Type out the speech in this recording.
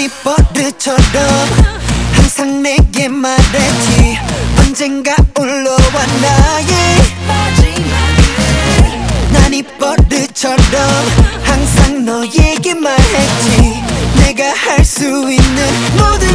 이 버릇처럼 항상 내게 말했지. 언젠가 올라와 나의 난 이 버릇처럼 항상 너에게 말했지. 내가 할 수 있는 모든